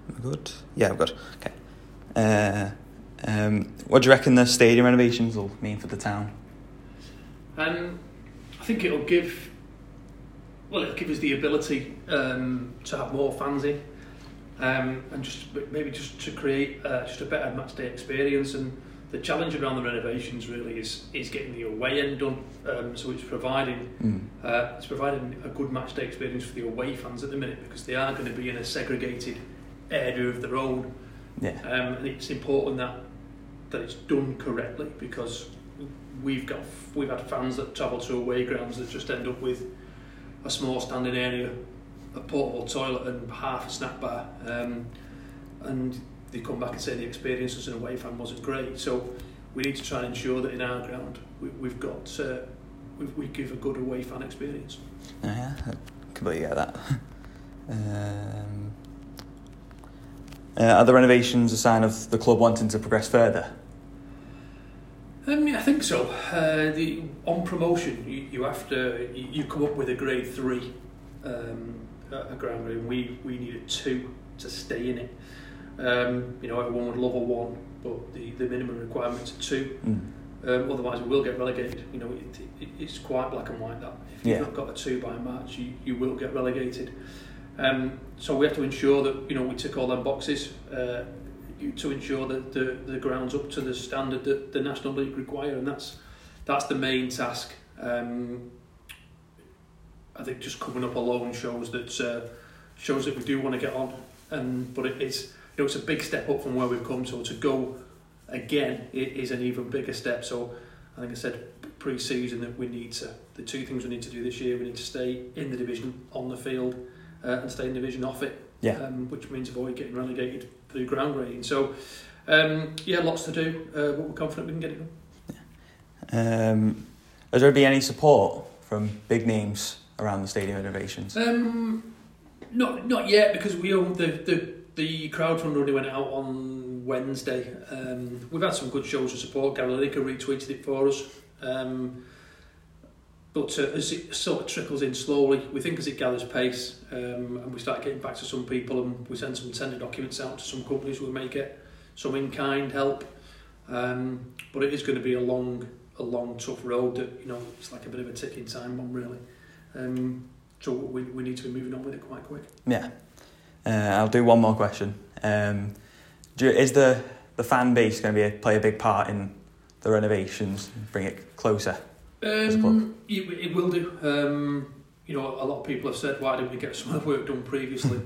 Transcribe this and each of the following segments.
Good. Yeah, I'm good. Okay. What do you reckon the stadium renovations will mean for the town? I think it'll give us the ability to have more fans in, and just to create just a better match day experience. And the challenge around the renovations really is getting the away end done. So it's providing a good match day experience for the away fans at the minute, because they are going to be in a segregated area of the road. Yeah. And it's important that it's done correctly, because we've had fans that travel to away grounds that just end up with a small standing area, a portable toilet and half a snack bar, and they come back and say the experience as an away fan wasn't great. So we need to try and ensure that in our ground we give a good away fan experience. Yeah, I completely get that. Are the renovations a sign of the club wanting to progress further? Yeah, I think so. On promotion, you come up with a grade 3 a ground grade. We needed 2 to stay in it. Everyone would love a 1, but the minimum requirement's a 2. Otherwise, we will get relegated. It's quite black and white that if you've not got a 2 by March, you will get relegated. So we have to ensure that we tick all them boxes to ensure that the ground's up to the standard that the National League require, and that's the main task. I think just coming up alone shows that we do want to get on, but it's a big step up from where we've come. So to go again, it is an even bigger step. So I think I said pre-season that the 2 things we need to do this year: we need to stay in the division on the field and stay in the division off it. Which means avoid getting relegated through ground grading. So lots to do, but we're confident we can get it done. Has there been any support from big names around the stadium renovations? Not yet, because we own the crowdfund only went out on Wednesday. We've had some good shows of support. Gary Lineker retweeted it for us. But as it sort of trickles in slowly, we think as it gathers pace, and we start getting back to some people, and we send some tender documents out to some companies, we may get some in-kind help. But it is going to be a long, tough road that it's like a bit of a ticking time bomb, really. So we need to be moving on with it quite quick. Yeah. I'll do one more question. Is the fan base going to play a big part in the renovations, bring it closer? It will do. A lot of people have said, why didn't we get some work done previously?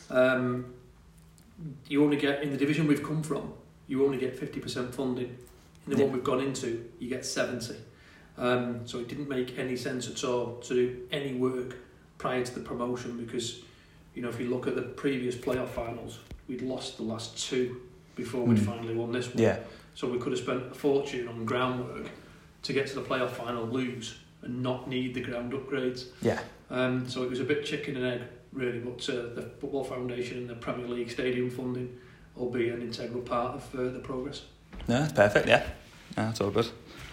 You only get, in the division we've come from, you only get 50% funding. In the one we've gone into, you get 70%. So it didn't make any sense at all to do any work prior to the promotion, because if you look at the previous playoff finals, we'd lost the last 2 before we'd finally won this one. Yeah. So we could have spent a fortune on groundwork to get to the playoff final, lose, and not need the ground upgrades. Yeah. So it was a bit chicken and egg, really, but the Football Foundation and the Premier League stadium funding will be an integral part of the progress. No, that's perfect, yeah. No, that's all good.